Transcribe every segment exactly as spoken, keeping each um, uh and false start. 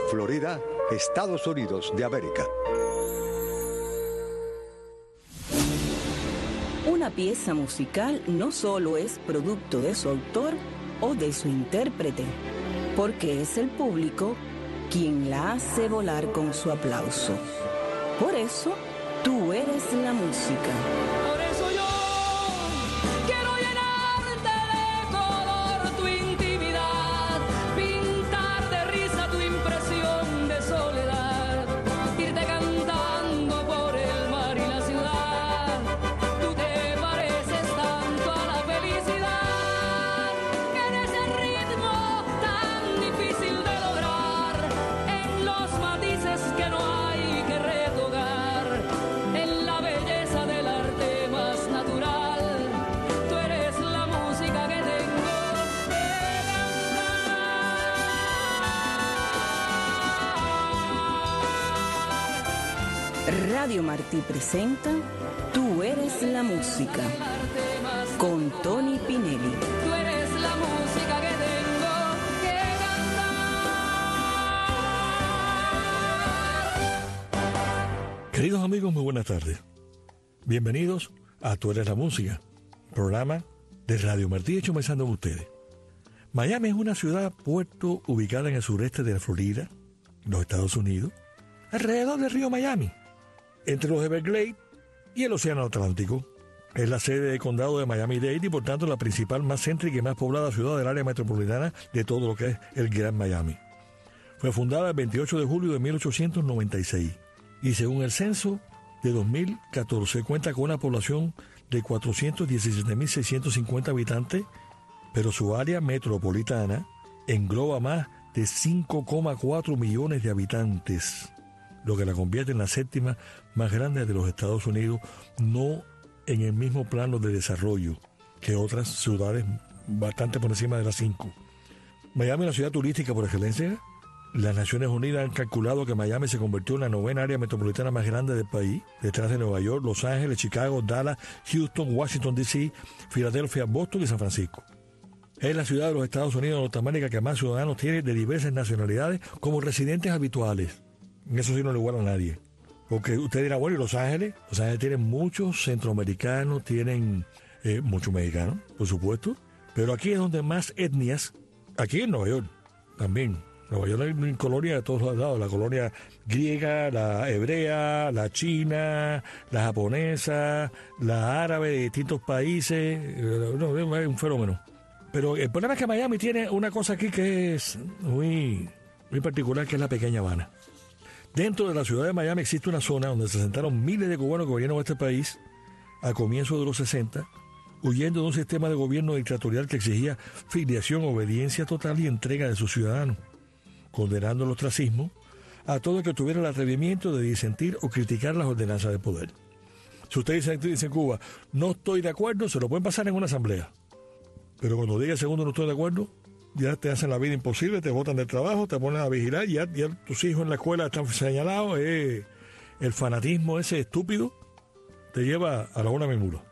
Florida, Estados Unidos de América. Una pieza musical no solo es producto de su autor o de su intérprete, porque es el público quien la hace volar con su aplauso. Por eso, tú eres la música. Por eso yo quiero llenarte de color tu intimidad, pintar de risa tu impresión de soledad, irte cantando por el mar y la ciudad. Tú te pareces tanto a la felicidad, en ese ritmo tan difícil de lograr, en los matices que no hay que retocar, en la belleza del arte más natural. Tú eres la música que tengo que cantar. Radio Martí presenta Tú eres la música, con Tony Pinelli. Tú eres la música que tengo que cantar. Queridos amigos, muy buenas tardes. Bienvenidos a Tú eres la música, programa de Radio Martí hecho pensando en ustedes. Miami es una ciudad puerto ubicada en el sureste de la Florida, los Estados Unidos, alrededor del río Miami, entre los Everglades y el Océano Atlántico. Es la sede del condado de Miami-Dade y por tanto la principal, más céntrica y más poblada ciudad del área metropolitana de todo lo que es el Gran Miami. Fue fundada el veintiocho de julio de mil ochocientos noventa y seis y según el censo de dos mil catorce cuenta con una población de cuatrocientos diecisiete mil seiscientos cincuenta habitantes, pero su área metropolitana engloba más de cinco coma cuatro millones de habitantes, lo que la convierte en la séptima más grande de los Estados Unidos, no en el mismo plano de desarrollo que otras ciudades bastante por encima de las cinco. Miami es una ciudad turística por excelencia. Las Naciones Unidas han calculado que Miami se convirtió en la novena área metropolitana más grande del país, detrás de Nueva York, Los Ángeles, Chicago, Dallas, Houston, Washington D C, Filadelfia, Boston y San Francisco. Es la ciudad de los Estados Unidos de Norteamérica que más ciudadanos tiene de diversas nacionalidades como residentes habituales. En eso sí no le iguala a nadie. Porque usted dirá, bueno, ¿y Los Ángeles? Los Ángeles tienen muchos centroamericanos, tienen eh, muchos mexicanos, por supuesto. Pero aquí es donde más etnias, aquí en Nueva York también. Nueva York hay colonia de todos los lados, la colonia griega, la hebrea, la china, la japonesa, la árabe de distintos países. No, es un fenómeno. Pero el problema es que Miami tiene una cosa aquí que es muy, muy particular, que es la Pequeña Habana. Dentro de la ciudad de Miami existe una zona donde se asentaron miles de cubanos que vinieron a este país a comienzos de los sesenta, huyendo de un sistema de gobierno dictatorial que exigía filiación, obediencia total y entrega de sus ciudadanos, condenando el ostracismo a todo el que tuviera el atrevimiento de disentir o criticar las ordenanzas del poder. Si usted dice, dice en Cuba, no estoy de acuerdo, se lo pueden pasar en una asamblea. Pero cuando diga el segundo no estoy de acuerdo, ya te hacen la vida imposible, te botan del trabajo, te ponen a vigilar, ya, ya tus hijos en la escuela están señalados. Eh, el fanatismo ese estúpido te lleva a la una mil muros.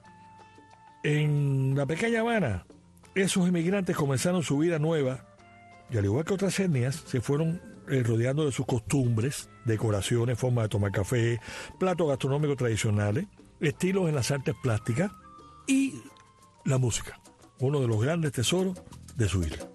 En la Pequeña Habana, esos inmigrantes comenzaron su vida nueva y al igual que otras etnias, se fueron eh, rodeando de sus costumbres, decoraciones, formas de tomar café, platos gastronómicos tradicionales, estilos en las artes plásticas y la música, uno de los grandes tesoros de su isla.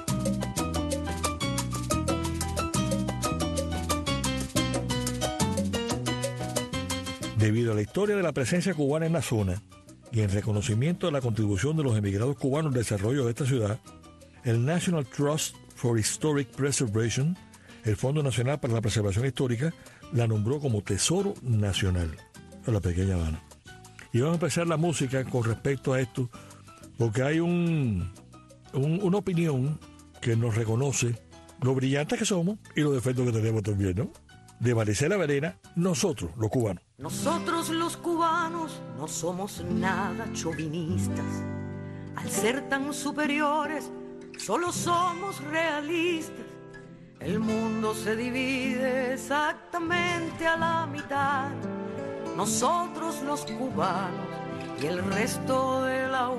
Debido a la historia de la presencia cubana en la zona y en reconocimiento de la contribución de los emigrados cubanos al desarrollo de esta ciudad, el National Trust for Historic Preservation, el Fondo Nacional para la Preservación Histórica, la nombró como Tesoro Nacional a la Pequeña Habana. Y vamos a empezar la música con respecto a esto, porque hay un, un, una opinión que nos reconoce lo brillantes que somos y los defectos que tenemos también, ¿no? De Marisela Verena, nosotros, los cubanos. Nosotros los cubanos no somos nada chauvinistas. Al ser tan superiores, solo somos realistas. El mundo se divide exactamente a la mitad. Nosotros los cubanos y el resto de la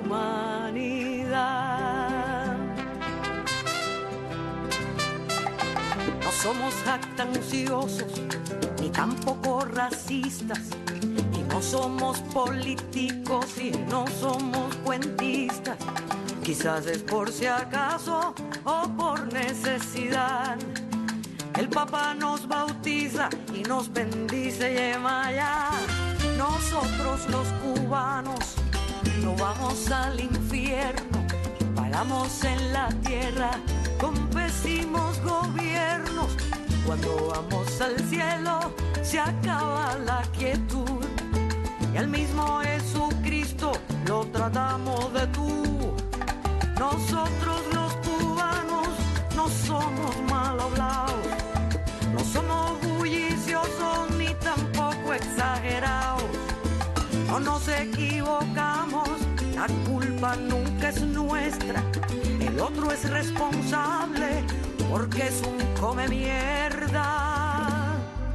humanidad. somos jactanciosos, ni tampoco racistas, y no somos políticos y no somos cuentistas. Quizás es por si acaso o por necesidad. El Papa nos bautiza y nos bendice y emaya. Nosotros los cubanos no vamos al infierno, pagamos en la tierra con pésimos gobiernos. Cuando vamos al cielo se acaba la quietud y al mismo Jesucristo lo tratamos de tú. Nosotros los cubanos no somos mal hablados, no somos bulliciosos ni tampoco exagerados. No nos equivocamos, la culpa nunca es nuestra. El otro es responsable porque es un come mierda.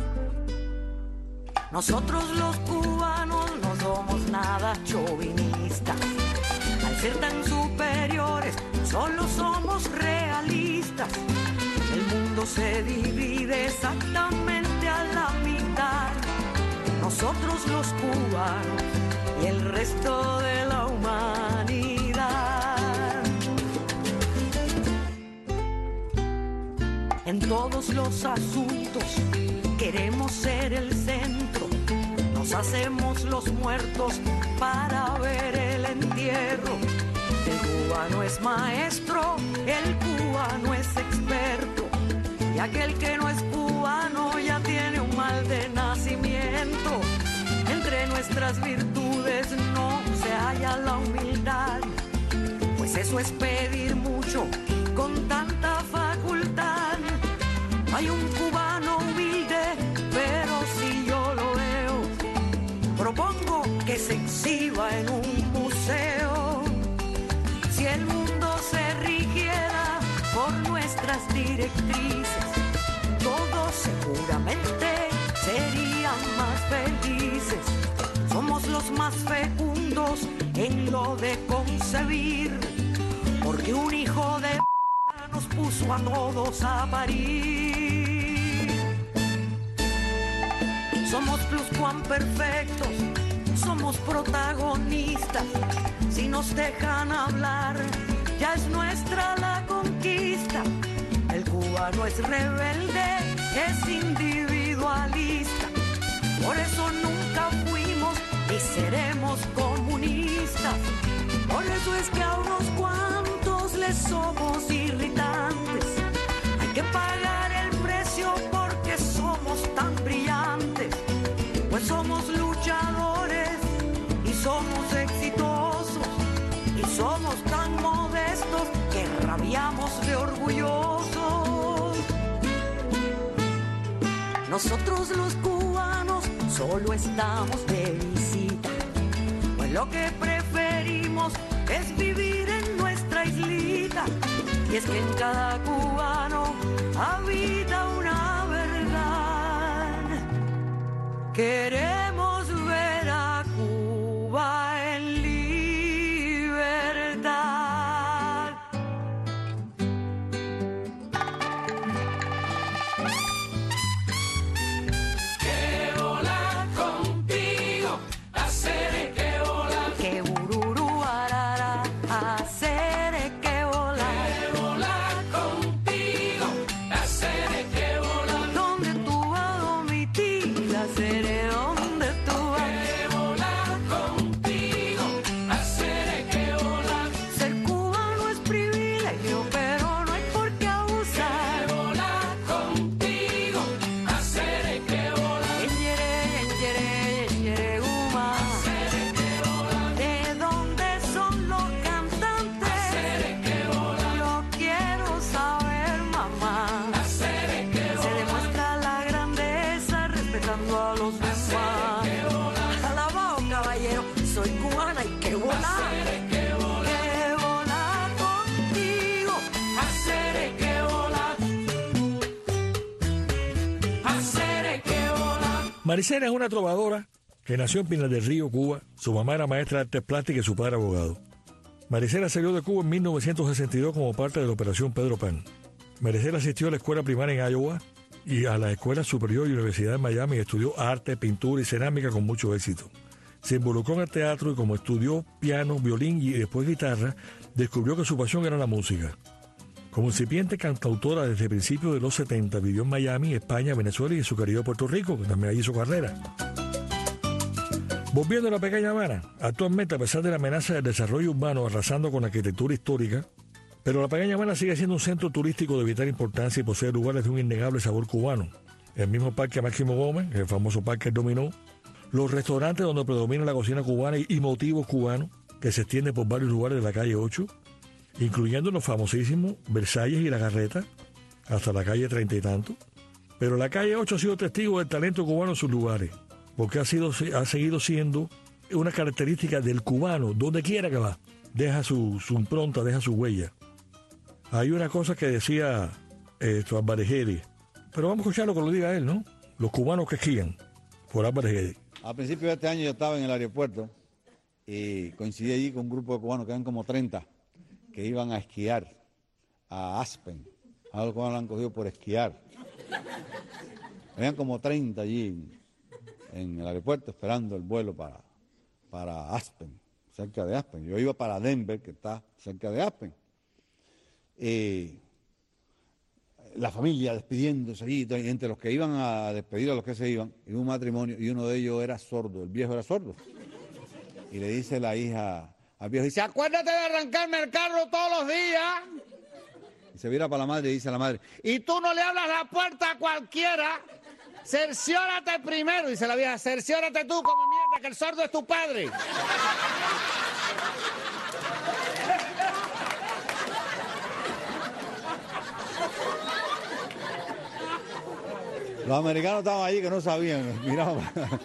Nosotros los cubanos no somos nada chauvinistas. Al ser tan superiores, solo somos realistas. El mundo se divide exactamente a la mitad. Nosotros los cubanos y el resto de la humanidad. En todos los asuntos queremos ser el centro. Nos hacemos los muertos para ver el entierro. El cubano es maestro, el cubano es experto. Y aquel que no es cubano ya tiene un mal de nacimiento. Entre nuestras virtudes no se halla la humildad, pues eso es pedir mucho con tanta facultad. Hay un cubano humilde, pero si yo lo veo, propongo que se exhiba en un museo. Si el mundo se rigiera por nuestras directrices, todos seguramente serían más felices. Somos los más fecundos en lo de concebir, porque un hijo de p*** nos puso a todos a parir. Somos pluscuamperfectos, somos protagonistas. Si nos dejan hablar, ya es nuestra la conquista. El cubano es rebelde, es individualista. Por eso nunca fuimos ni seremos comunistas. Por eso es que a unos cuantos les somos irritantes. Hay que pagar el precio porque somos tan brillantes. Pues somos luchadores y somos exitosos. Y somos tan modestos que rabiamos de orgullosos. Nosotros los cubanos solo estamos de visita, pues lo que preferimos es vivir en nuestra islita. Y es que en cada cubano habita una verdad. Queremos ver a Cuba en libertad. Que volar contigo, hacer que volar. Que bururu arara, hacer que volar. Que volar contigo, hacer que volar. Donde tú vas, domitila, seré donde tú vas. Que volar contigo, hacer que volar. Ser cubano es privilegio, pero no hay por qué abusar. Que volar contigo, hacer que volar. Enyere, enyere, enyere, guma. ¿De dónde son los cantantes? Lo quiero saber, mamá. Se demuestra la grandeza respetando a los demás. Alabao, caballero, soy cubana y que volar. Que volar contigo. Hacer que volar. Hacer que volar. Maricela es una trovadora que nació en Pinar del Río, Cuba. Su mamá era maestra de artes plásticas y su padre abogado. Maricela salió de Cuba en mil novecientos sesenta y dos como parte de la Operación Pedro Pan. Maricela asistió a la escuela primaria en Iowa y a la Escuela Superior y Universidad de Miami estudió arte, pintura y cerámica con mucho éxito. Se involucró en el teatro y como estudió piano, violín y después guitarra, descubrió que su pasión era la música. Como incipiente cantautora desde principios de los setenta, vivió en Miami, España, Venezuela y en su querido Puerto Rico, que también allí hizo carrera. Volviendo a la pequeña Habana, actualmente a pesar de la amenaza del desarrollo urbano arrasando con la arquitectura histórica, pero la pequeña Habana sigue siendo un centro turístico de vital importancia y posee lugares de un innegable sabor cubano. El mismo Parque Máximo Gómez, el famoso Parque El Dominó, los restaurantes donde predomina la cocina cubana y motivos cubanos, que se extiende por varios lugares de la calle ocho, incluyendo los famosísimos Versalles y La Garreta, hasta la calle treinta y tanto. Pero la calle ocho ha sido testigo del talento cubano en sus lugares, porque ha, sido, ha seguido siendo una característica del cubano, donde quiera que va. Deja su, su impronta, deja su huella. Hay una cosa que decía esto, Álvarez Gede, pero vamos a escuchar lo que lo diga él, ¿no? Los cubanos que esquían, por Álvarez Gede. A principios de este año yo estaba en el aeropuerto y coincidí allí con un grupo de cubanos que eran como treinta, que iban a esquiar a Aspen. A los cubanos lo han cogido por esquiar. Habían como treinta allí en, en el aeropuerto esperando el vuelo para, para Aspen, cerca de Aspen. Yo iba para Denver, que está cerca de Aspen. Eh, la familia despidiéndose allí, entre los que iban a despedir a los que se iban, y un matrimonio, y uno de ellos era sordo, el viejo era sordo. Y le dice la hija al viejo, dice, acuérdate de arrancarme el carro todos los días. Y se vira para la madre y dice a la madre, y tú no le abras la puerta a cualquiera, cerciórate primero. Dice la vieja, cerciórate tú como mierda, que el sordo es tu padre. Los americanos estaban allí que no sabían, miraban.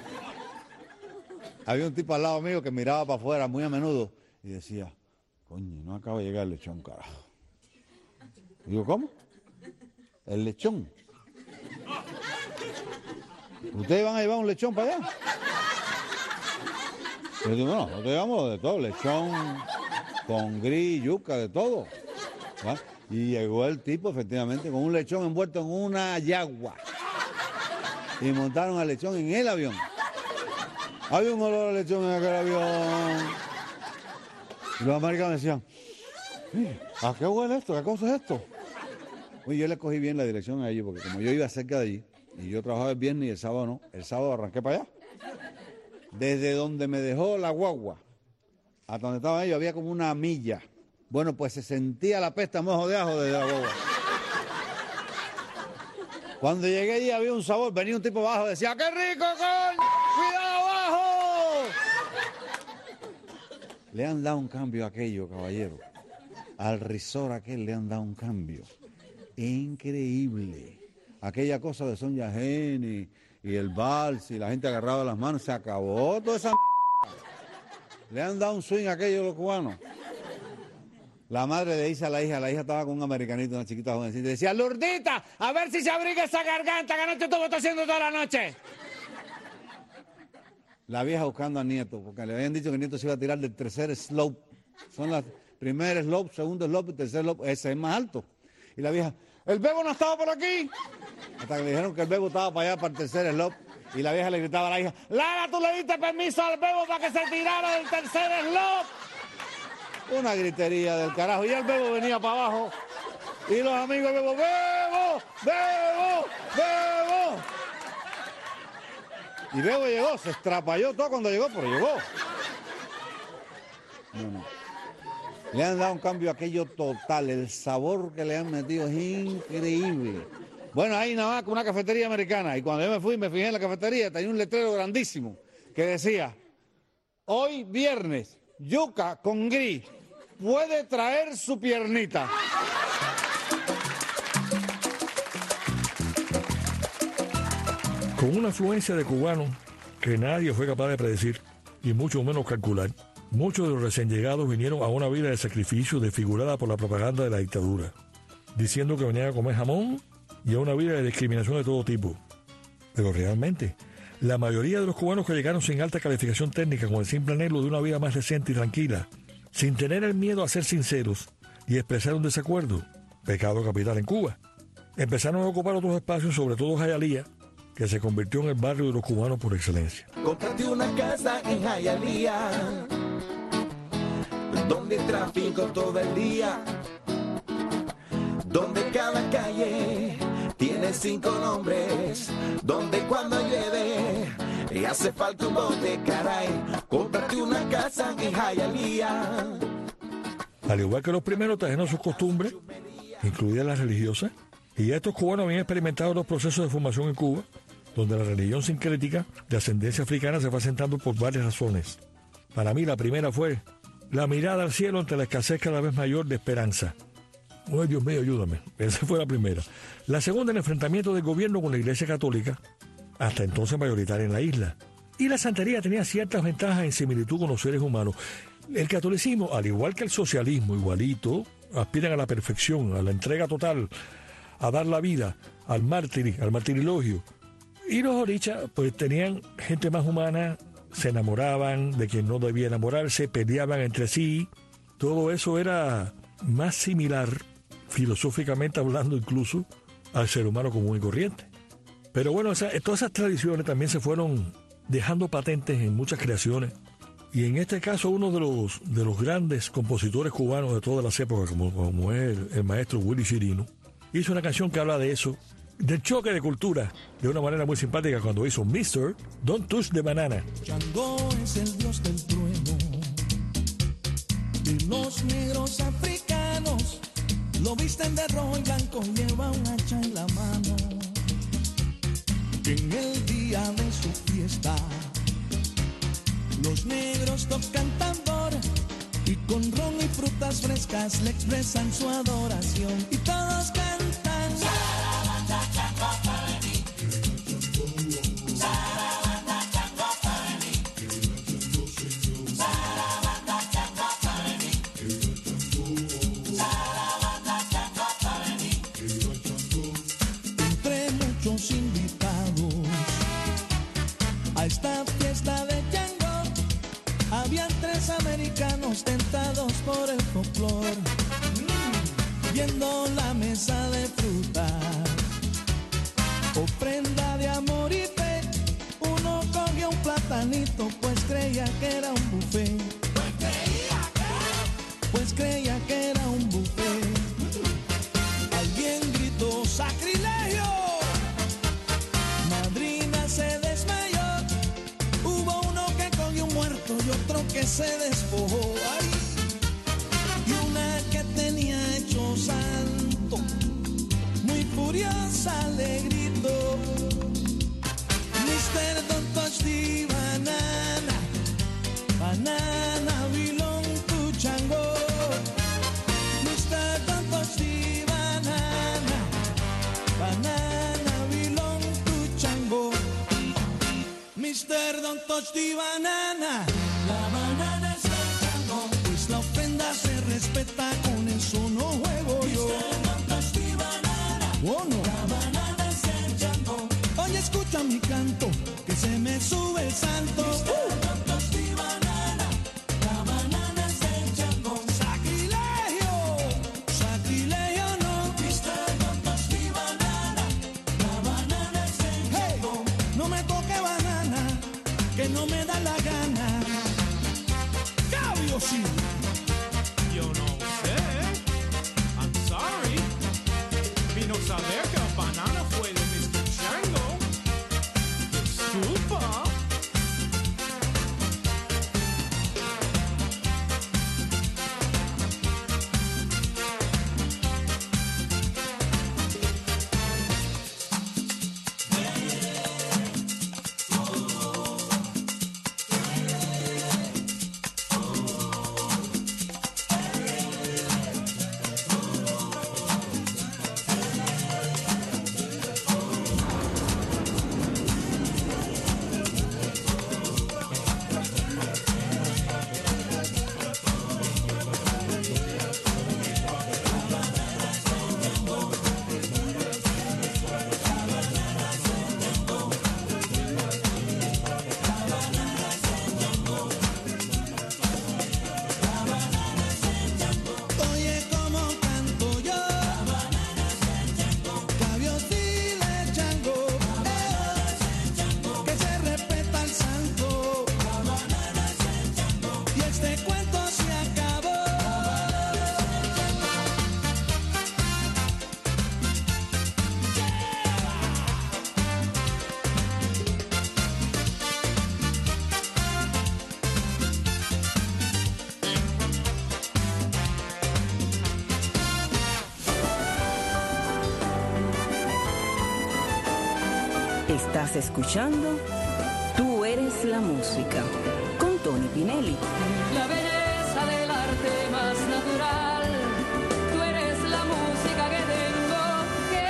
Había un tipo al lado mío que miraba para afuera muy a menudo y decía, coño, no acaba de llegar el lechón, carajo. Y digo, ¿cómo? El lechón. ¿Ustedes van a llevar un lechón para allá? Y yo digo, no, nosotros llevamos de todo, lechón, con gris, yuca, de todo. ¿Va? Y llegó el tipo, efectivamente, con un lechón envuelto en una yagua. Y montaron al lechón en el avión. Había un olor a lechón en aquel avión. Y los americanos decían, ¿a qué huele esto? ¿Qué cosa es esto? Oye, yo le cogí bien la dirección a ellos, porque como yo iba cerca de allí, y yo trabajaba el viernes y el sábado no, el sábado arranqué para allá. Desde donde me dejó la guagua, hasta donde estaban ellos, había como una milla. Bueno, pues se sentía la pesta mojo de ajo desde la guagua. Cuando llegué allí había un sabor, venía un tipo abajo, decía, ¡qué rico, coño! ¡Cuidado abajo! Le han dado un cambio a aquello, caballero. Al risor aquel le han dado un cambio. Increíble. Aquella cosa de Son Yajeni y el vals y la gente agarraba las manos, se acabó toda esa m***. Le han dado un swing a aquellos los cubanos. La madre le dice a la hija, la hija estaba con un americanito, una chiquita jovencita, y decía, Lurdita, a ver si se abriga esa garganta que anoche estuvo tosiendo toda la noche. La vieja buscando al nieto, porque le habían dicho que el nieto se iba a tirar del tercer slope. Son las primer slope, segundo slope y tercer slope, ese es más alto. Y la vieja, ¿el bebo no estaba por aquí? Hasta que le dijeron que el bebo estaba para allá, para el tercer slope. Y la vieja le gritaba a la hija, Lara, tú le diste permiso al bebo para que se tirara del tercer slope. Una gritería del carajo. Y el bebo venía para abajo. Y los amigos del bebo, ¡bebo! ¡bebo! ¡bebo! Y bebo llegó, se estrapalló todo cuando llegó, pero llegó. No, no. Le han dado un cambio a aquello total. El sabor que le han metido es increíble. Bueno, ahí nada más con una cafetería americana. Y cuando yo me fui, me fijé en la cafetería, tenía un letrero grandísimo que decía, hoy viernes, yuca con gris, puede traer su piernita. Con una afluencia de cubanos que nadie fue capaz de predecir y mucho menos calcular, muchos de los recién llegados vinieron a una vida de sacrificio desfigurada por la propaganda de la dictadura, diciendo que venían a comer jamón y a una vida de discriminación de todo tipo. Pero realmente, la mayoría de los cubanos que llegaron sin alta calificación técnica con el simple anhelo de una vida más decente y tranquila, sin tener el miedo a ser sinceros y expresar un desacuerdo, pecado capital en Cuba, empezaron a ocupar otros espacios, sobre todo Hialeah, que se convirtió en el barrio de los cubanos por excelencia. Cómprate una casa en Hialeah, donde tráfico todo el día, donde cada calle tiene cinco nombres, donde cuando llueve y hace falta un bote, caray, cómprate una casa en Hialeah. Al igual que los primeros, trajeron sus costumbres, incluidas las religiosas, y estos cubanos habían experimentado los procesos de formación en Cuba, donde la religión sincrética de ascendencia africana se fue asentando por varias razones. Para mí la primera fue la mirada al cielo ante la escasez cada vez mayor de esperanza. ¡Ay, Dios mío, ayúdame! Esa fue la primera. La segunda, el enfrentamiento del gobierno con la Iglesia Católica, hasta entonces mayoritaria en la isla. Y la santería tenía ciertas ventajas en similitud con los seres humanos. El catolicismo, al igual que el socialismo, igualito, aspiran a la perfección, a la entrega total, a dar la vida, al mártir, al martirilogio. Y los orichas, pues tenían gente más humana, se enamoraban de quien no debía enamorarse, peleaban entre sí. Todo eso era más similar, filosóficamente hablando incluso, al ser humano común y corriente. Pero bueno, esa, todas esas tradiciones también se fueron dejando patentes en muchas creaciones. Y en este caso uno de los, de los grandes compositores cubanos de todas las épocas, como, como es el, el maestro Willy Chirino, hizo una canción que habla de eso, del choque de cultura, de una manera muy simpática cuando hizo mister Don't Touch the Banana. Changó es el dios del trueno, y los negros africanos lo visten de rojo y blanco, lleva un hacha en la mano. En el día de su fiesta, los negros tocan tambor y con ron y frutas frescas le expresan su adoración y todos cantan. Entre muchos invitados a esta fiesta de Chango, habían tres americanos tentados por el folclor, mm, viendo la mesa de frutas, ofrenda de amor y fe. Uno cogió un platanito, pues creía que era un buffet. Pues creía que, pues creía que era un buffet. Alguien gritó sacrilegio, madrina se desmayó. Hubo uno que cogió un muerto y otro que se despojó. Ay. Y una que tenía hecho santo, muy furiosa le gritó: mister Don't touch the banana, banana belong to Chango. mister Don't touch the banana, banana belong to Chango. mister Don't touch the banana, la banana es el Chango. Pues la ofrenda se respeta, con eso no juego yo. mister Don't touch the banana, oh no, la banana es el Chango. Oye, escucha mi canto, que se me sube el santo. mister Don't touch the banana, la banana es el Chango. Sacrilegio, sacrilegio no. mister Don't touch the banana, la banana es el Chango. Hey, no me toque banana, que no me da la gana. Cabio sí. Yo no sé. I'm sorry. Vino saber que la banana fue de mister Chango. Disculpa. Estás escuchando Tú eres la música con Tony Pinelli. La belleza del arte más natural. Tú eres la música que tengo que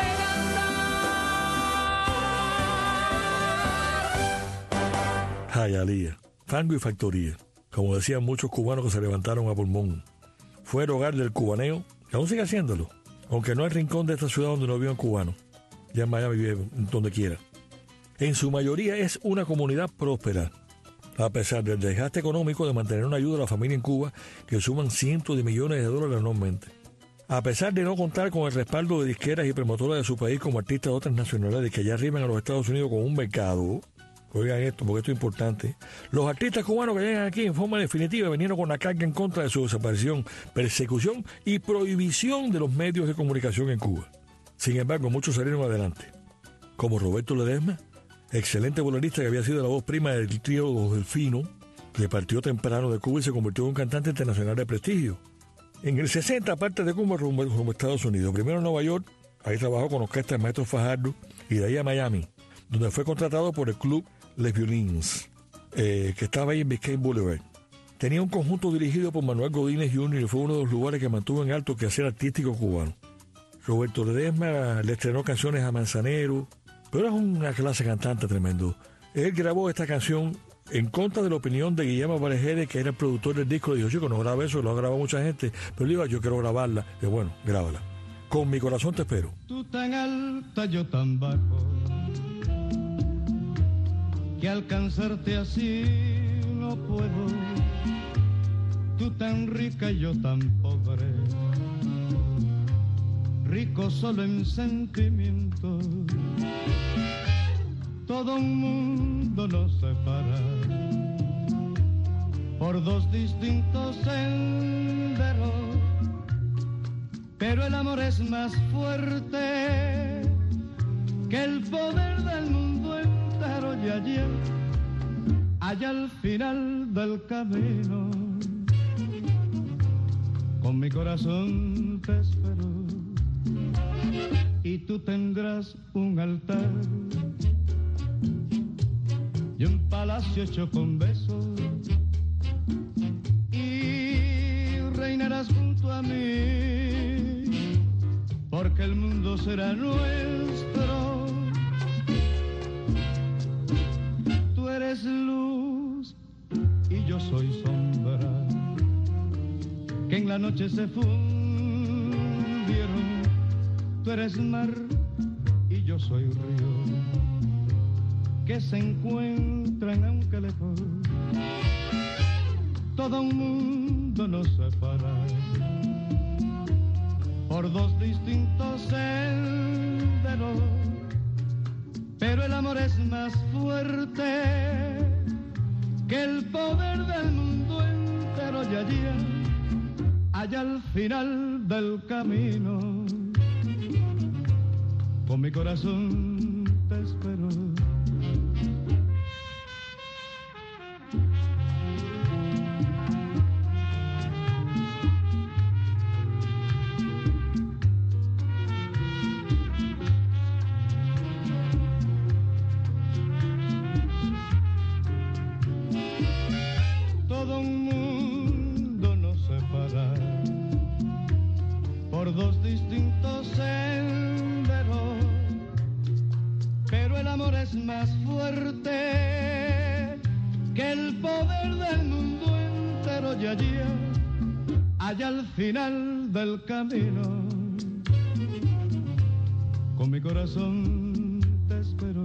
cantar. Hialeah, fango y factoría, como decían muchos cubanos que se levantaron a pulmón. Fue el hogar del cubaneo, que aún sigue haciéndolo, aunque no hay rincón de esta ciudad donde no vivan cubanos. Ya en Miami vive donde quiera. En su mayoría es una comunidad próspera, a pesar del desgaste económico de mantener una ayuda a la familia en Cuba que suman cientos de millones de dólares anualmente. A pesar de no contar con el respaldo de disqueras y promotoras de su país como artistas de otras nacionalidades que ya arriban a los Estados Unidos con un mercado, oigan esto porque esto es importante, los artistas cubanos que llegan aquí en forma definitiva vinieron con la carga en contra de su desaparición, persecución y prohibición de los medios de comunicación en Cuba. Sin embargo, muchos salieron adelante, como Roberto Ledesma, excelente bolerista que había sido la voz prima del trío Los Delfinos, que partió temprano de Cuba y se convirtió en un cantante internacional de prestigio. En el sesenta, aparte de Cuba, rumbo, rumbo a Estados Unidos. Primero en Nueva York, ahí trabajó con orquesta del maestro Fajardo, y de ahí a Miami, donde fue contratado por el club Les Violins, eh, que estaba ahí en Biscayne Boulevard. Tenía un conjunto dirigido por Manuel Godínez junior y fue uno de los lugares que mantuvo en alto el quehacer artístico cubano. Roberto Ledesma le estrenó canciones a Manzanero, pero es una clase cantante tremendo. Él grabó esta canción en contra de la opinión de Guillermo Parejeres, que era el productor del disco. Dijo, chico, no graba eso, lo ha grabado mucha gente. Pero le digo, yo quiero grabarla. Y bueno, grábala. Con mi corazón te espero. Tú tan alta, yo tan bajo, que alcanzarte así no puedo. Tú tan rica, yo tan pobre, rico solo en sentimientos. Todo un mundo nos separa por dos distintos senderos, pero el amor es más fuerte que el poder del mundo entero. Y allí, allá al final del camino, con mi corazón te espero, y tú tendrás un altar y un palacio hecho con besos, y reinarás junto a mí, porque el mundo será nuestro. Tú eres luz y yo soy sombra, que en la noche se fundieron. Tú eres mar y yo soy río, que se encuentran aunque lejos. Todo un mundo nos separa por dos distintos senderos, pero el amor es más fuerte que el poder del mundo entero. Y allí, allá al final del camino, con mi corazón te espero. Todo un mundo nos separa por dos distintos senderos, pero el amor es más fuerte que el poder del mundo entero. Y allí, allá al final del camino, con mi corazón te espero,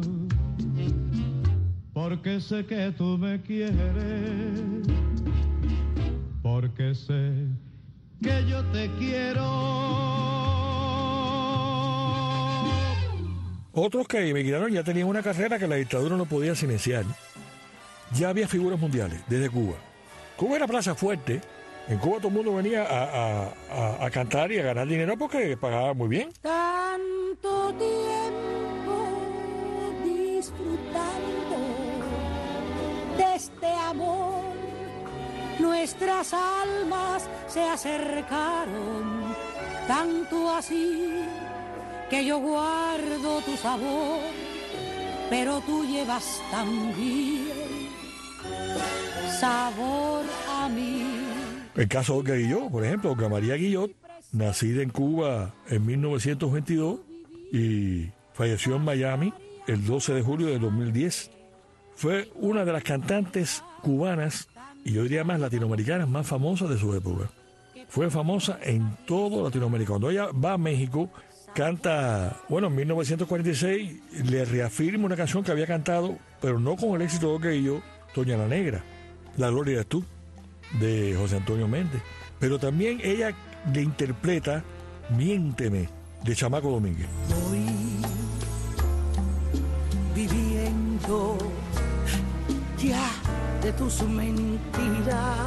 porque sé que tú me quieres, porque sé que yo te quiero. Otros que emigraron ya tenían una carrera que la dictadura no podía silenciar. Ya había figuras mundiales desde Cuba. Cuba era plaza fuerte. En Cuba todo el mundo venía a, a, a, a cantar y a ganar dinero porque pagaba muy bien. Tanto tiempo disfrutando de este amor, nuestras almas se acercaron, tanto así que yo guardo tu sabor, pero tú llevas también sabor a mí. El caso de Olga Guillot, por ejemplo, Olga María Guillot, nacida en Cuba en mil novecientos veintidós y falleció en Miami el doce de julio de dos mil diez. Fue una de las cantantes cubanas, y yo diría más latinoamericanas, más famosas de su época. Fue famosa en todo Latinoamérica. Cuando ella va a México, canta, bueno, en mil novecientos cuarenta y seis le reafirma una canción que había cantado, pero no con el éxito de Olga Guillot, Doña la Negra, La Gloria eres tú, de José Antonio Méndez. Pero también ella le interpreta Miénteme, de Chamaco Domínguez. Voy viviendo ya de tus mentiras.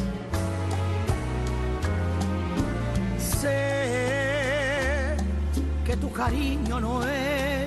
Sé que tu cariño no es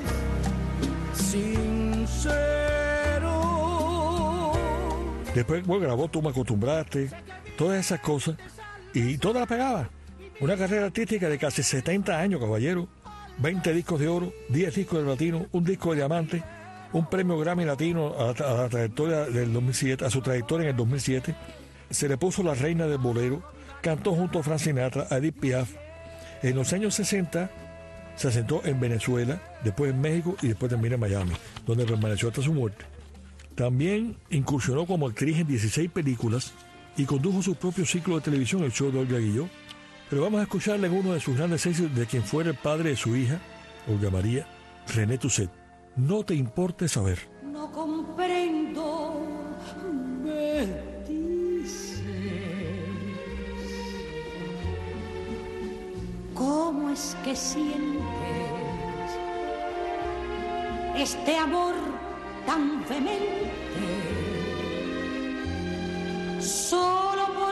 sincero. Después, bueno, grabó Tú me acostumbraste, todas esas cosas, y todas las pegaba. Una carrera artística de casi setenta años, caballero. veinte discos de oro, diez discos de platino, un disco de diamante, un premio Grammy Latino a la, a la trayectoria del dos mil siete, a su trayectoria en el dos mil siete. Se le puso la reina del bolero, cantó junto a Frank Sinatra, a Edith Piaf. En los años sesenta se asentó en Venezuela, después en México y después terminó en Miami, donde permaneció hasta su muerte. También incursionó como actriz en dieciséis películas y condujo su propio ciclo de televisión, el show de Olga Guillot. Pero vamos a escucharle en uno de sus grandes éxitos de quien fuera el padre de su hija, Olga María, René Toussaint. No te importe saber. No comprendo, me dices, ¿cómo es que sientes este amor tan vehemente? Solo por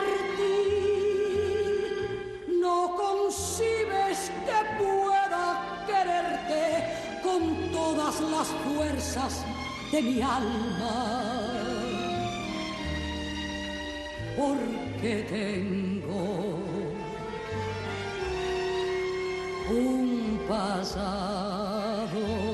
ti no concibes que pueda quererte con todas las fuerzas de mi alma, porque tengo un pasado.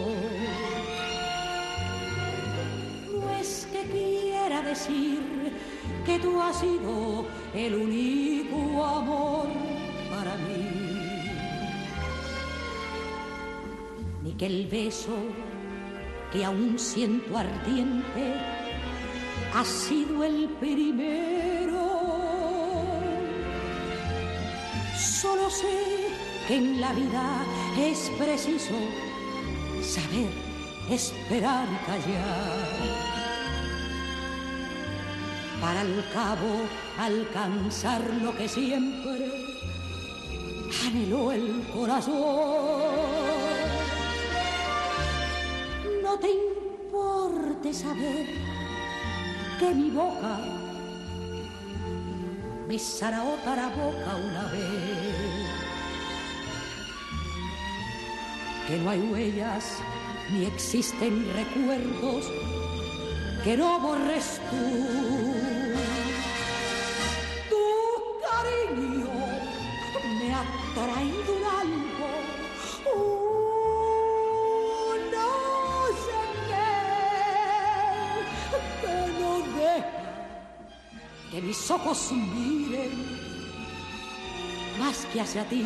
No es que quiera decir que tú has sido el único amor para mí, ni que el beso que aún siento ardiente ha sido el primero. Solo sé que en la vida es preciso saber esperar y callar, para al cabo alcanzar lo que siempre anheló el corazón. No te importe saber que mi boca besará otra boca una vez, que no hay huellas ni existen recuerdos que no borres tú. Tu cariño me ha traído un algo, un no sé qué, que no deja que mis ojos miren más que hacia ti.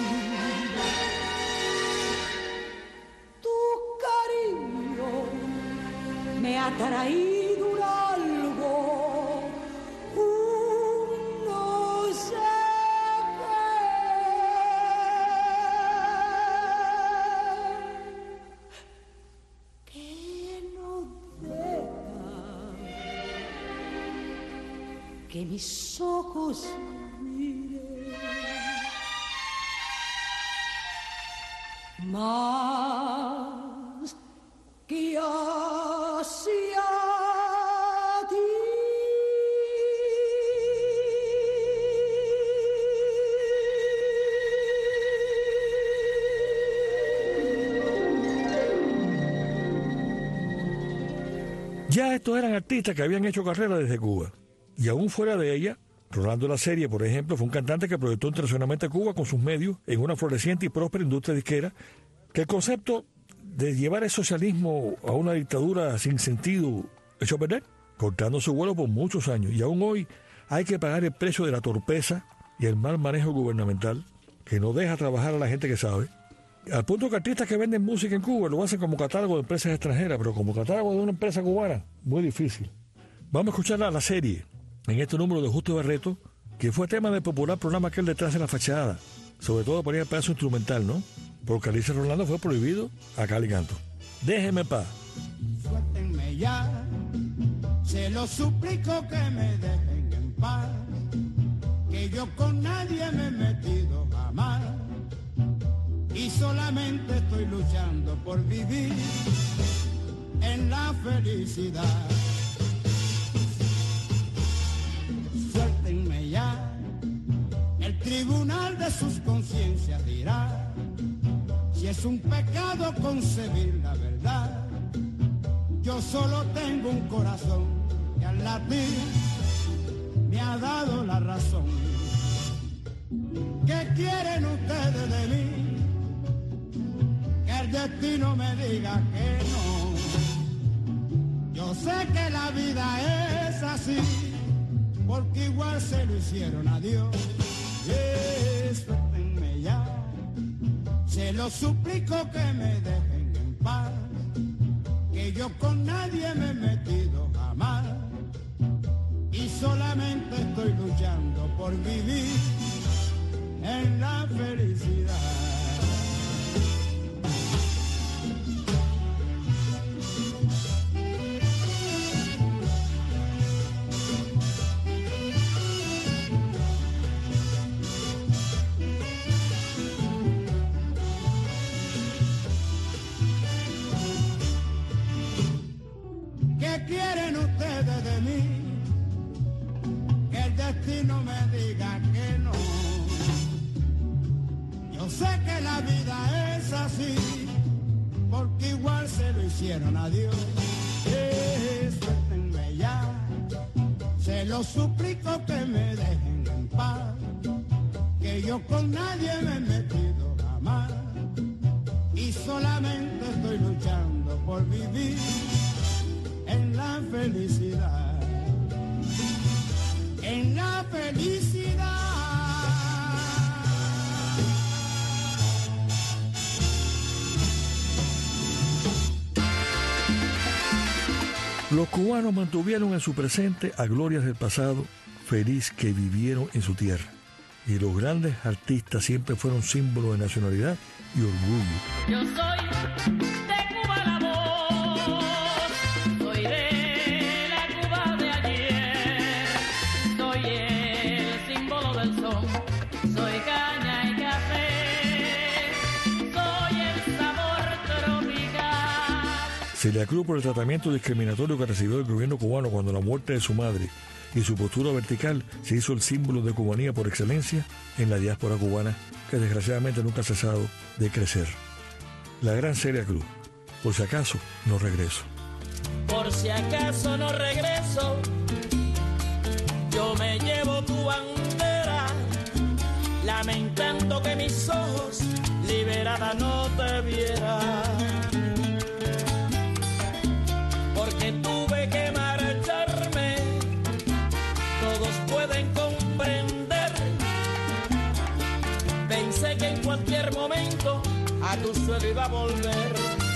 Me ha traído un algo, un no sé qué, que no deja que mis ojos miren más que hacia ti. Ya estos eran artistas que habían hecho carrera desde Cuba. Y aún fuera de ella, Rolando La Serie, por ejemplo, fue un cantante que proyectó internacionalmente a Cuba con sus medios en una floreciente y próspera industria disquera, que el concepto de llevar el socialismo a una dictadura sin sentido echó a perder, cortando su vuelo por muchos años. Y aún hoy hay que pagar el precio de la torpeza y el mal manejo gubernamental que no deja trabajar a la gente que sabe. Al punto que artistas que venden música en Cuba lo hacen como catálogo de empresas extranjeras, pero como catálogo de una empresa cubana, muy difícil. Vamos a escuchar la, la serie en este número de Justo Barreto, que fue tema del popular programa aquel Detrás de la Fachada. Sobre todo ponía el pedazo instrumental, ¿no? Porque Alicia Rolando fue prohibido a cal y canto. Déjeme en paz. Suéltenme ya, se lo suplico que me dejen en paz, que yo con nadie me he metido jamás y solamente estoy luchando por vivir en la felicidad. Suéltenme ya, el tribunal de sus conciencias dirá si es un pecado concebir la verdad. Yo solo tengo un corazón que al latir me ha dado la razón. ¿Qué quieren ustedes de mí? Que el destino me diga que no. Yo sé que la vida es así, porque igual se lo hicieron a Dios. Suéltenme ya, se lo suplico que me dejen en paz, que yo con nadie me he metido jamás y solamente estoy luchando por vivir en la felicidad. ¿Qué quieren ustedes de mí? Que el destino me diga que no. Yo sé que la vida es así, porque igual se lo hicieron a Dios. Eh, suéltenme ya, se lo suplico que me dejen en paz, que yo con nadie me he metido jamás y solamente estoy luchando por vivir en la felicidad, en la felicidad. Los cubanos mantuvieron en su presente a glorias del pasado feliz que vivieron en su tierra. Y los grandes artistas siempre fueron símbolo de nacionalidad y orgullo. Yo soy de Cuba la voz, soy de la Cuba de ayer, soy el símbolo del son, soy caña y café, soy el sabor tropical. Celia Cruz, por el tratamiento discriminatorio que recibió el gobierno cubano cuando la muerte de su madre y su postura vertical, se hizo el símbolo de cubanía por excelencia en la diáspora cubana, que desgraciadamente nunca ha cesado de crecer. La gran Celia Cruz, por si acaso no regreso. Por si acaso no regreso, yo me llevo tu bandera, lamentando que mis ojos liberada no te vieran. Porque tuve que marcharme, todos pueden comprender. Pensé que en cualquier momento a tu suelo iba a volver.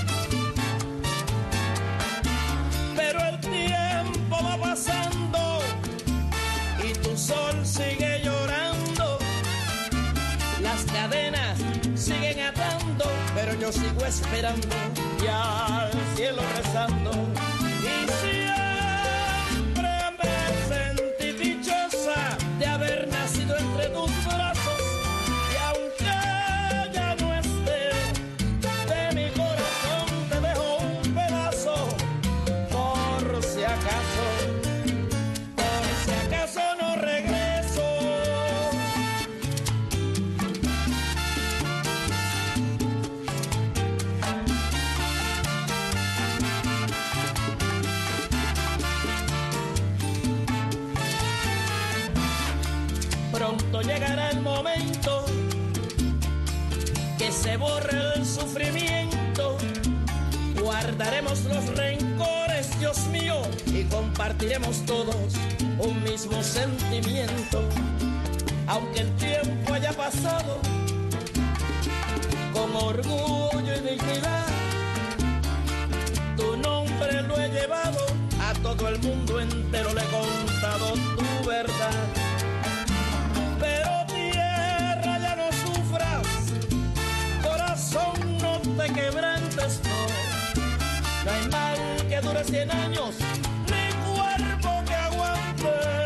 Pero el tiempo va pasando y tu sol sigue llorando. Las cadenas siguen atando, pero yo sigo esperando y al cielo rezando. Y siempre me sentí dichosa de haber nacido entre tus brazos, y aunque ya no esté, de mi corazón te dejo un pedazo, por si acaso, por si acaso no regreso. Pronto llegará el momento que se borre el sufrimiento Guardaremos los rencores, Dios mío, y compartiremos todos un mismo sentimiento. Aunque el tiempo haya pasado, con orgullo y dignidad, tu nombre lo he llevado, a todo el mundo entero le he contado tu verdad. Pero tierra, ya no sufras, corazón, no te quebrantes, no. No hay mal que dure cien años, ni cuerpo que aguante.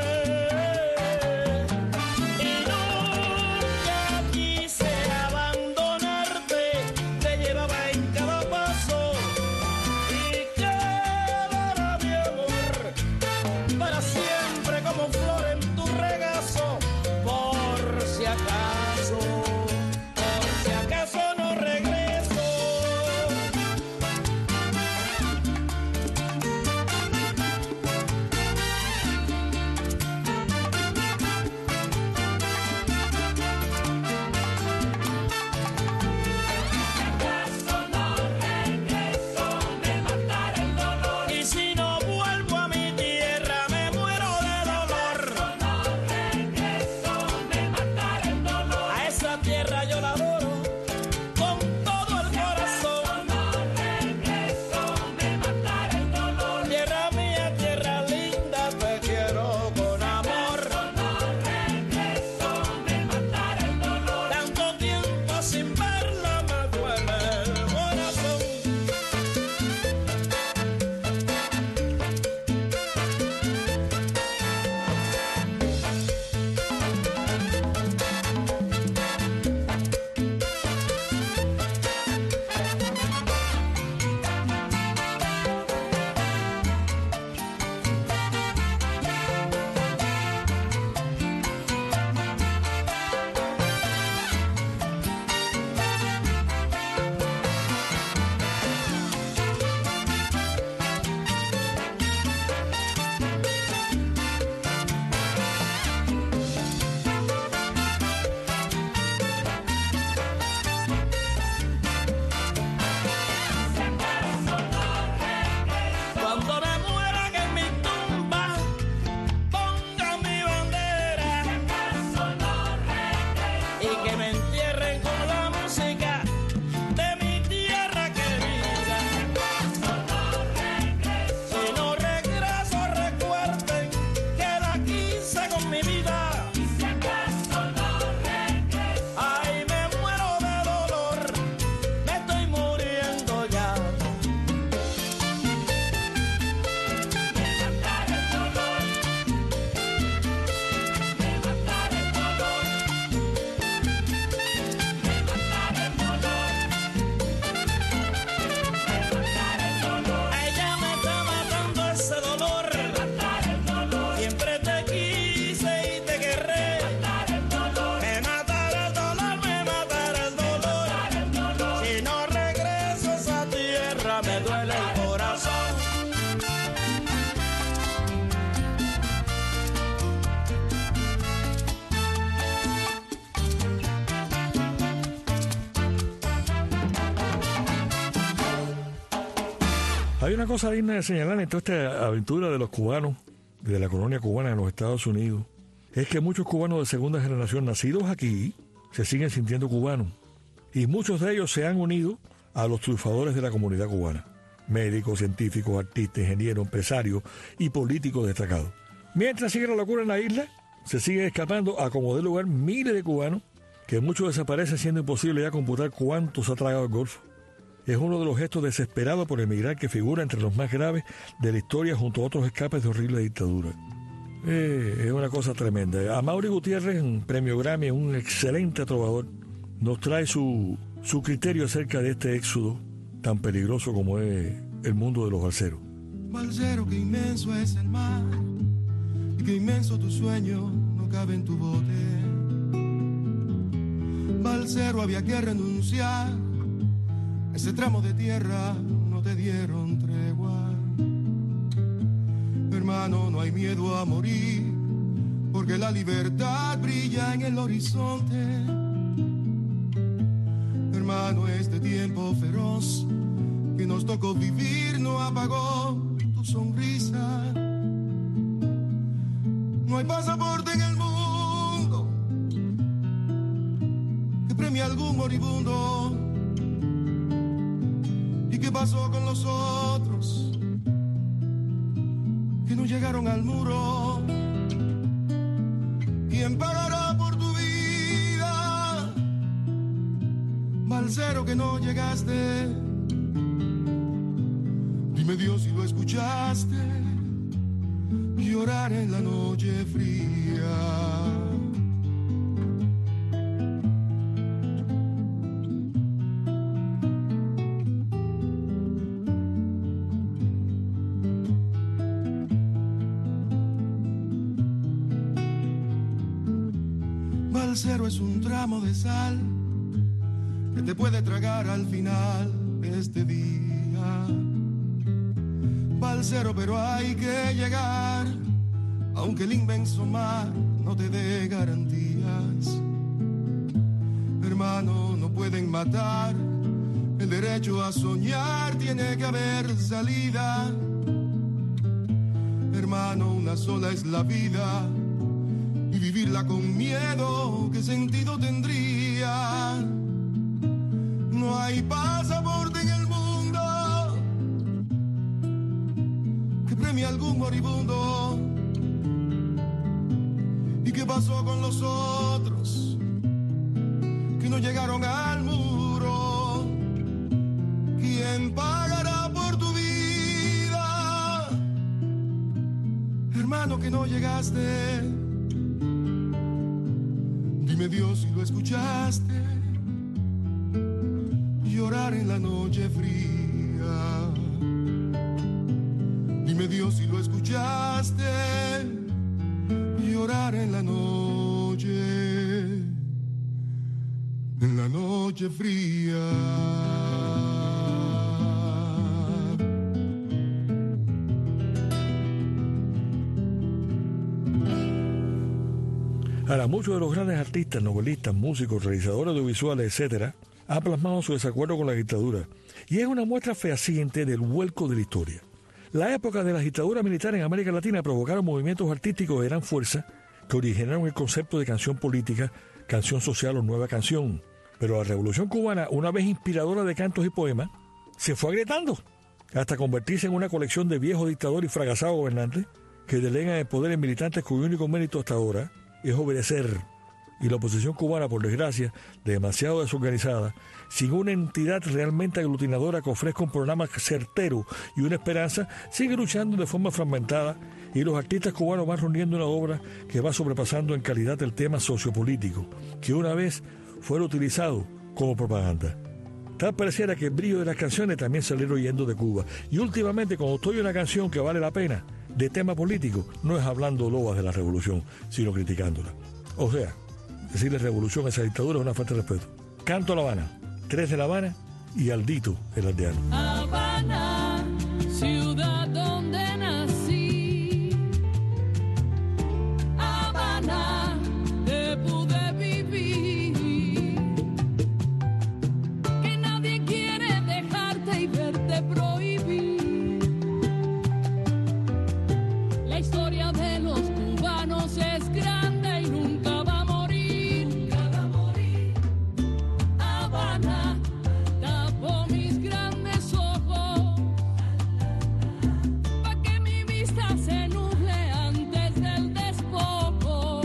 Hay una cosa digna de señalar en toda esta aventura de los cubanos, de la colonia cubana en los Estados Unidos, es que muchos cubanos de segunda generación nacidos aquí se siguen sintiendo cubanos. Y muchos de ellos se han unido a los triunfadores de la comunidad cubana. Médicos, científicos, artistas, ingenieros, empresarios y políticos destacados. Mientras sigue la locura en la isla, se siguen escapando a como de lugar miles de cubanos, que muchos desaparecen, siendo imposible ya computar cuántos ha tragado el Golfo. Es uno de los gestos desesperados por emigrar que figura entre los más graves de la historia junto a otros escapes de horrible dictadura. Eh, es una cosa tremenda. Amaury Gutiérrez, un premio Grammy, un excelente trovador, nos trae su, su criterio acerca de este éxodo tan peligroso como es el mundo de los balseros. Balsero, que inmenso es el mar, y que inmenso tu sueño no cabe en tu bote. Balsero, había que renunciar, ese tramo de tierra no te dieron tregua. Hermano, no hay miedo a morir, porque la libertad brilla en el horizonte. Hermano, este tiempo feroz que nos tocó vivir no apagó tu sonrisa. No hay pasaporte en el mundo que premie a algún moribundo. ¿Y qué pasó con los otros que no llegaron al muro? ¿Quién pagará por tu vida, balsero que no llegaste? Dime Dios si lo escuchaste llorar en la noche fría. Balsero es un tramo de sal que te puede tragar al final de este día. Balsero, pero hay que llegar, aunque el inmenso mar no te dé garantías. Hermano, no pueden matar el derecho a soñar, tiene que haber salida. Hermano, una sola es la vida y vivirla con miedo, ¿qué sentido tendría? No hay pasaporte en el mundo que premie a algún moribundo. ¿Y qué pasó con los otros que no llegaron al muro? ¿Quién pagará por tu vida, hermano, que no llegaste? Dime Dios si lo escuchaste llorar en la noche fría. Dime Dios si lo escuchaste llorar en la noche, en la noche fría. Ahora, muchos de los grandes artistas, novelistas, músicos, realizadores audiovisuales, etcétera, han plasmado su desacuerdo con la dictadura. Y es una muestra fehaciente del vuelco de la historia. La época de la dictadura militar en América Latina provocaron movimientos artísticos de gran fuerza que originaron el concepto de canción política, canción social o nueva canción. Pero la Revolución Cubana, una vez inspiradora de cantos y poemas, se fue agrietando hasta convertirse en una colección de viejos dictadores y fracasados gobernantes que delegan el poder en militantes cuyo único mérito hasta ahora es obedecer. Y la oposición cubana, por desgracia, demasiado desorganizada, sin una entidad realmente aglutinadora que ofrezca un programa certero y una esperanza, sigue luchando de forma fragmentada, y los artistas cubanos van reuniendo una obra que va sobrepasando en calidad el tema sociopolítico, que una vez fuera utilizado como propaganda. Tal pareciera que el brillo de las canciones también salieron yendo de Cuba. Y últimamente, cuando estoy una canción que vale la pena de tema político, no es hablando loas de la revolución, sino criticándola. O sea, decirle revolución a esa dictadura es una falta de respeto. Canto a La Habana, Tres de La Habana y Aldito, el aldeano. Habana, ciudad donde nací. Habana, te pude vivir. Que nadie quiere dejarte y verte prohibir. La historia de los cubanos es grande y nunca va a morir. Nunca va a morir. Habana, tapo mis grandes ojos pa' que mi vista se nuble antes del despojo.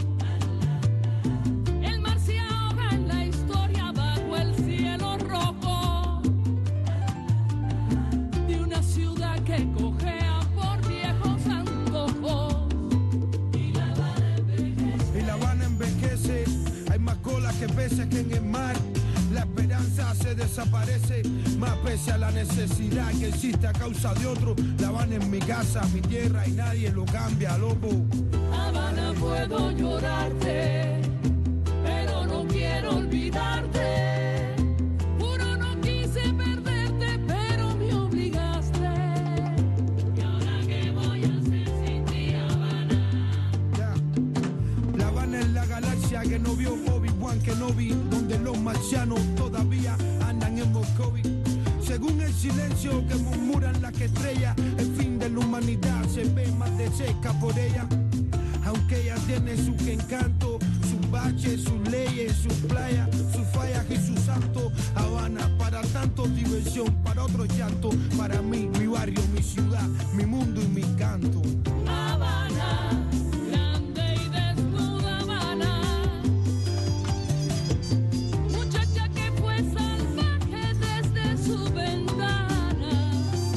El mar se ahoga en la historia bajo el cielo rojo de una ciudad que cojea por viejos antojos. Y La Habana envejece. Y La Habana envejece. Hay más cola que peces que en el mar. La esperanza se desaparece, más pese a la necesidad que existe a causa de otro. La Habana es mi casa, mi tierra y nadie lo cambia, loco. Habana, puedo llorarte, pero no quiero olvidarte. Juro no quise perderte, pero me obligaste. ¿Y ahora qué voy a hacer sin ti, Habana? Ya. La Habana es la galaxia que no vio Obi-Wan Kenobi, donde los marcianos todavía andan en Moscovy. Según el silencio que murmuran las estrellas. El fin de la humanidad se ve más de cerca por ella. Aunque ella tiene su encanto, sus baches, sus leyes, sus playas, sus fallas y sus santos. Habana, para tanto diversión, para otros llanto. Para mí, mi barrio, mi ciudad, mi mundo y mi canto. Habana, grande y desnuda Habana, muchacha que fue salvaje desde su ventana,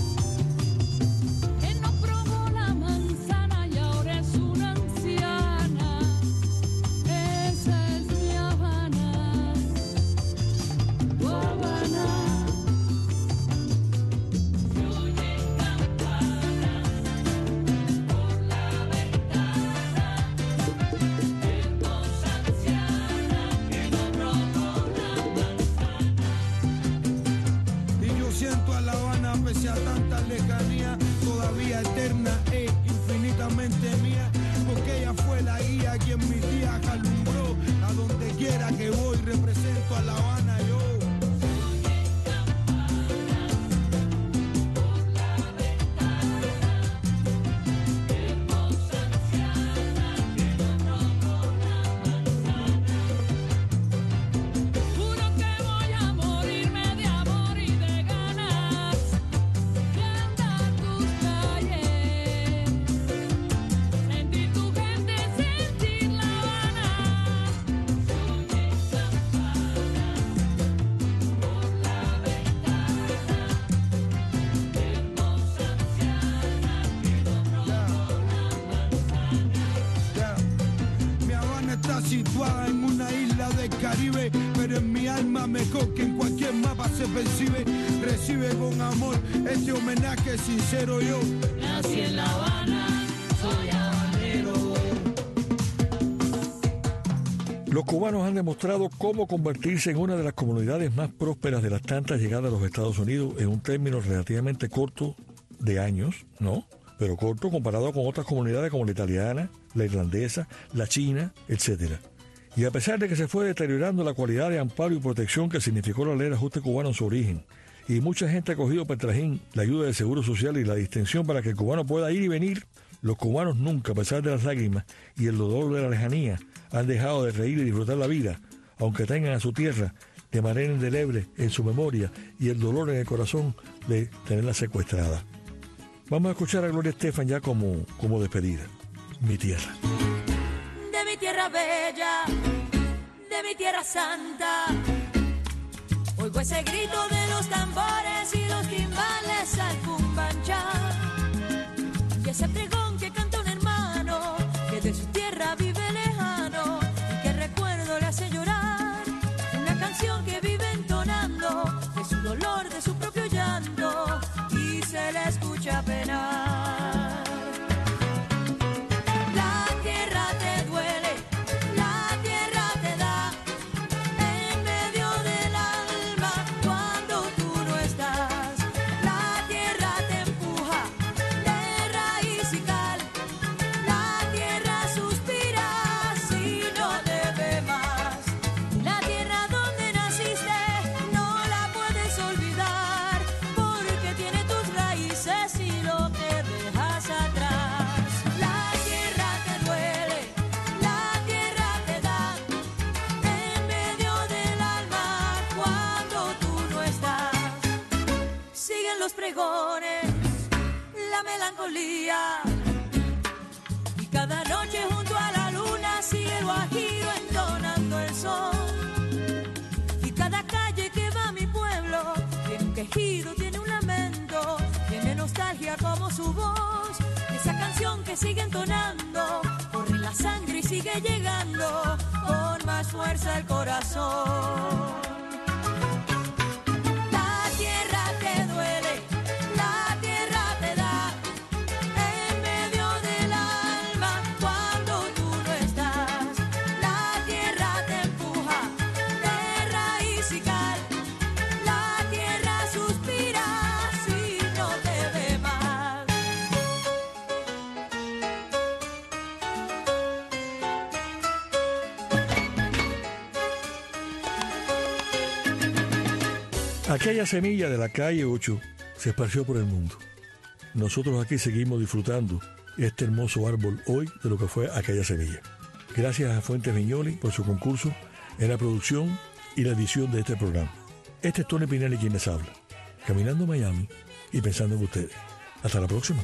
que no probó la manzana y ahora es una anciana. Esa es mi Habana, tu Habana. Se oyen campanas por la ventana, hermosa anciana que no probó la manzana. Y yo siento a La Habana pese a tanta lejanía, todavía eterna e infinitamente mía, porque ella fue la guía quien mis días alumbró. A donde quiera que voy represento a La Habana yo. Juro que voy a morirme de amor y de ganas de andar tus calles, sentir tu gente, sentir La Habana. Se oyen campanas por la ventana, hermosa anciana que no probó la manzana. Ya. Mi Habana está situada en una isla del Caribe, pero en mi alma mejor que en cualquier mapa se percibe. Recibe con amor este homenaje sincero yo. Nací en La Habana, soy habanero. Los cubanos han demostrado cómo convertirse en una de las comunidades más prósperas de las tantas llegadas a los Estados Unidos en un término relativamente corto de años, ¿no? Pero corto comparado con otras comunidades como la italiana, la irlandesa, la china, etcétera. Y a pesar de que se fue deteriorando la cualidad de amparo y protección que significó la ley de ajuste cubano en su origen, y mucha gente ha cogido por trajín la ayuda del Seguro Social y la distinción para que el cubano pueda ir y venir, los cubanos nunca, a pesar de las lágrimas y el dolor de la lejanía, han dejado de reír y disfrutar la vida, aunque tengan a su tierra de manera indeleble en su memoria y el dolor en el corazón de tenerla secuestrada. Vamos a escuchar a Gloria Estefan ya como, como despedida. Mi tierra. De mi tierra bella, de mi tierra santa, oigo ese grito de los tambores y los timbales al cumbanchar, y ese pregón que canta un hermano que de su tierra vive lejano y que recuerdo le hace llorar, una canción que vive entonando de su dolor, de su propio llanto, y se le escucha penar. La tierra te duele, la tierra te da en medio del alma cuando tú no estás. La tierra te empuja de raíz y cal, la tierra suspira si no te ve más. La tierra donde naciste no la puedes olvidar, porque tiene tus raíces y lo que dejas atrás. La tierra te duele, la tierra te da en medio del alma cuando tú no estás. Siguen los pregones, la melancolía, y cada noche junto a la luna sigue el guajiro entonando el sol. Y cada calle que va a mi pueblo tiene un quejido, tiene un lamento, tiene nostalgia como su voz. Esa canción que sigue entonando, corre la sangre y sigue llegando con más fuerza al corazón. La tierra te duele, la tierra te da en medio del alma cuando tú no estás. La tierra te empuja de raíz y cal, la tierra suspira si no te ve más. Aquella semilla de la calle ocho se esparció por el mundo. Nosotros aquí seguimos disfrutando este hermoso árbol hoy de lo que fue aquella semilla. Gracias a Fuentes Viñoli por su concurso en la producción y la edición de este programa. Este es Tony Pinelli quien les habla, caminando Miami y pensando en ustedes. Hasta la próxima.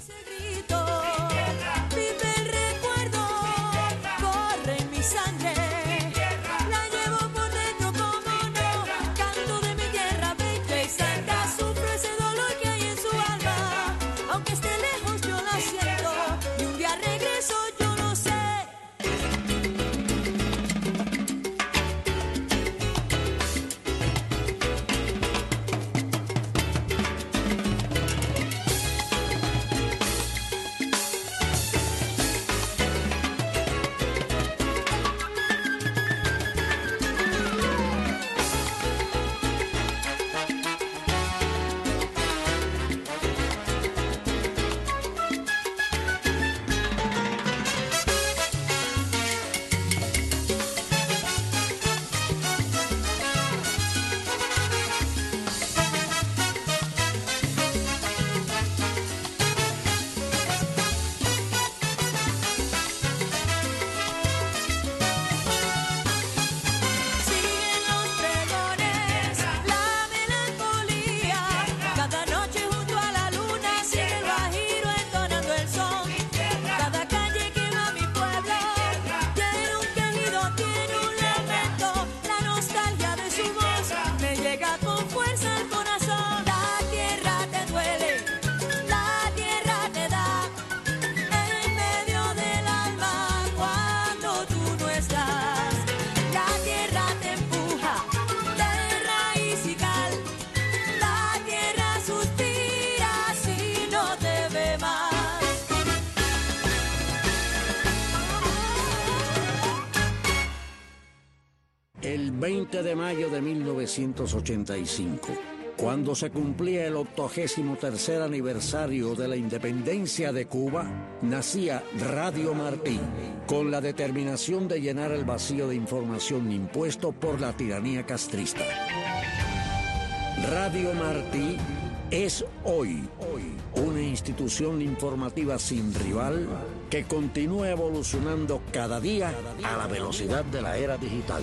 veinte de mayo de mil novecientos ochenta y cinco, cuando se cumplía el octogésimo tercer aniversario de la independencia de Cuba, nacía Radio Martí, con la determinación de llenar el vacío de información impuesto por la tiranía castrista. Radio Martí es hoy, hoy una institución informativa sin rival que continúa evolucionando cada día a la velocidad de la era digital.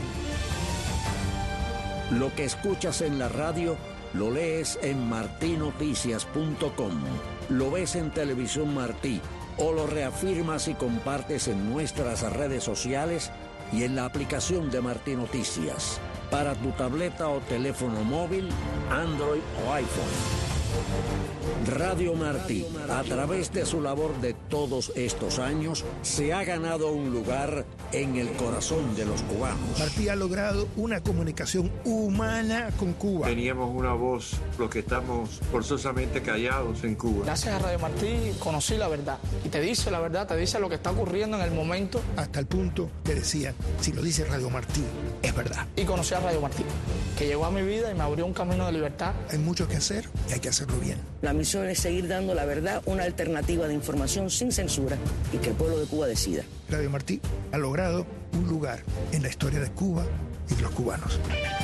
Lo que escuchas en la radio lo lees en martí noticias punto com, lo ves en Televisión Martí o lo reafirmas y compartes en nuestras redes sociales y en la aplicación de Martí Noticias para tu tableta o teléfono móvil, Android o iPhone. Radio Martí, a través de su labor de todos estos años, se ha ganado un lugar en el corazón de los cubanos. Martí ha logrado una comunicación humana con Cuba. Teníamos una voz, los que estamos forzosamente callados en Cuba. Gracias a Radio Martí conocí la verdad. Y te dice la verdad, te dice lo que está ocurriendo en el momento. Hasta el punto que decían, si lo dice Radio Martí, es verdad. Y conocí a Radio Martí, que llegó a mi vida y me abrió un camino de libertad. Hay mucho que hacer y hay que hacerlo bien. La misión es seguir dando la verdad, una alternativa de información sin censura y que el pueblo de Cuba decida. Radio Martí ha logrado un lugar en la historia de Cuba y de los cubanos.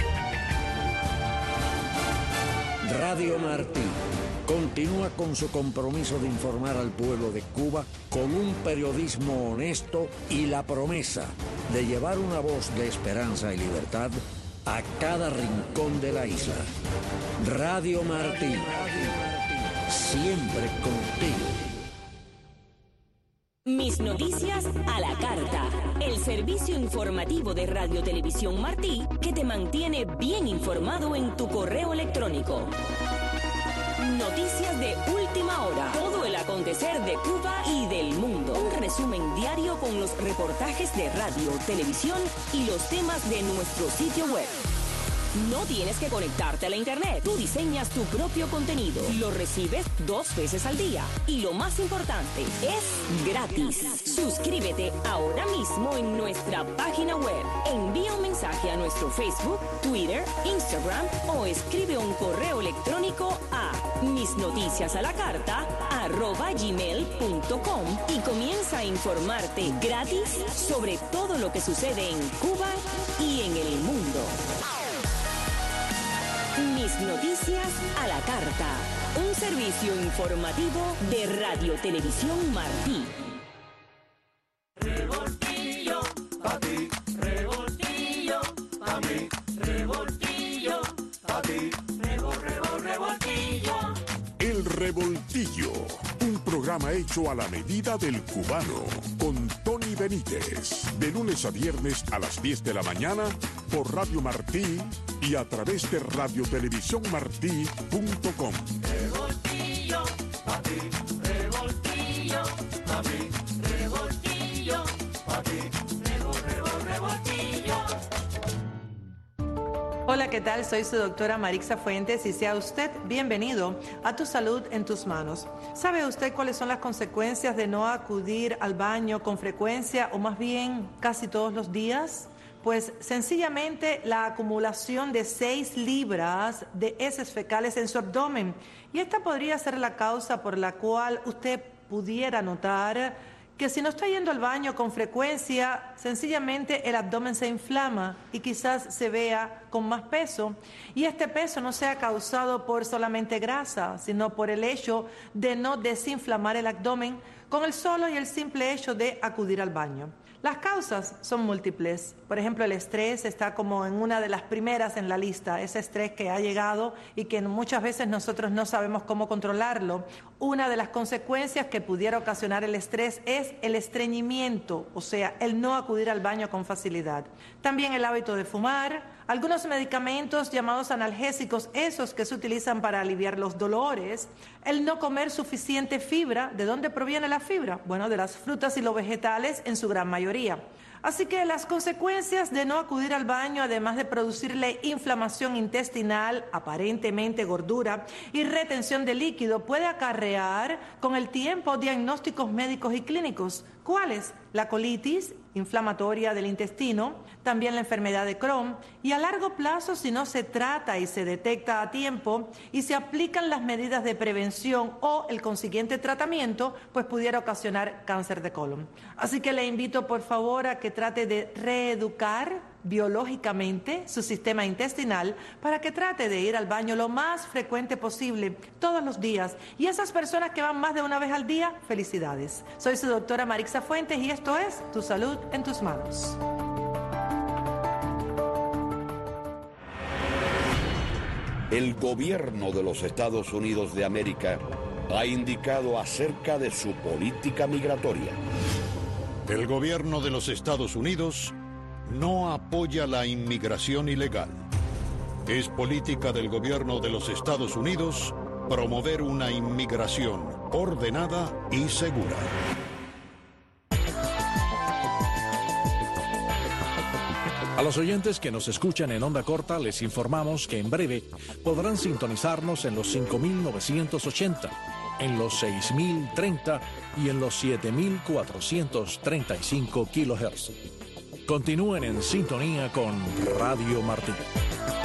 Radio Martí continúa con su compromiso de informar al pueblo de Cuba con un periodismo honesto y la promesa de llevar una voz de esperanza y libertad a cada rincón de la isla. Radio Martí, siempre contigo. Mis noticias a la carta. El servicio informativo de Radio Televisión Martí que te mantiene bien informado en tu correo electrónico. Noticias de última hora. Todo el acontecer de Cuba y del mundo. Un resumen diario con los reportajes de radio, televisión y los temas de nuestro sitio web. No tienes que conectarte a la internet. Tú diseñas tu propio contenido. Lo recibes dos veces al día. Y lo más importante, es gratis. Suscríbete ahora mismo en nuestra página web. Envía un mensaje a nuestro Facebook, Twitter, Instagram o escribe un correo electrónico a misnoticiasalacarta arroba gmail punto com y comienza a informarte gratis sobre todo lo que sucede en Cuba y en el mundo. Mis noticias a la carta. Un servicio informativo de Radio Televisión Martí. Revoltillo, pa' ti, revoltillo, pa' mí, revoltillo, pa' ti, revol, revol, revoltillo. El Revoltillo, un programa hecho a la medida del cubano, con Tony Benítez, de lunes a viernes a las diez de la mañana por Radio Martí y a través de radio televisión martí punto com. Revoltillo, pa' ti, revoltillo, pa' mí, revoltillo, pa' ti, revol, revol, revoltillo. Hola, ¿qué tal? Soy su doctora Marixa Fuentes y sea usted bienvenido a Tu Salud en Tus Manos. ¿Sabe usted cuáles son las consecuencias de no acudir al baño con frecuencia o más bien casi todos los días? Pues sencillamente la acumulación de seis libras de heces fecales en su abdomen. Y esta podría ser la causa por la cual usted pudiera notar que si no está yendo al baño con frecuencia, sencillamente el abdomen se inflama y quizás se vea con más peso. Y este peso no sea causado por solamente grasa, sino por el hecho de no desinflamar el abdomen con el solo y el simple hecho de acudir al baño. Las causas son múltiples. Por ejemplo, el estrés está como en una de las primeras en la lista, ese estrés que ha llegado y que muchas veces nosotros no sabemos cómo controlarlo. Una de las consecuencias que pudiera ocasionar el estrés es el estreñimiento, o sea, el no acudir al baño con facilidad. También el hábito de fumar, algunos medicamentos llamados analgésicos, esos que se utilizan para aliviar los dolores, el no comer suficiente fibra. ¿De dónde proviene la fibra? Bueno, de las frutas y los vegetales en su gran mayoría. Así que las consecuencias de no acudir al baño, además de producirle inflamación intestinal, aparentemente gordura y retención de líquido, puede acarrear con el tiempo diagnósticos médicos y clínicos. ¿Cuáles? La colitis inflamatoria del intestino, también la enfermedad de Crohn, y a largo plazo, si no se trata y se detecta a tiempo y se aplican las medidas de prevención o el consiguiente tratamiento, pues pudiera ocasionar cáncer de colon. Así que le invito por favor a que trate de reeducar biológicamente su sistema intestinal para que trate de ir al baño lo más frecuente posible, todos los días. Y esas personas que van más de una vez al día, felicidades. Soy su doctora Marixa Fuentes y esto es Tu Salud en Tus Manos. El gobierno de los Estados Unidos de América ha indicado acerca de su política migratoria. El gobierno de los Estados Unidos no apoya la inmigración ilegal. Es política del gobierno de los Estados Unidos promover una inmigración ordenada y segura. A los oyentes que nos escuchan en onda corta les informamos que en breve podrán sintonizarnos en los cinco mil novecientos ochenta, en los seis mil treinta y en los siete mil cuatrocientos treinta y cinco kilohertz. Continúen en sintonía con Radio Martí.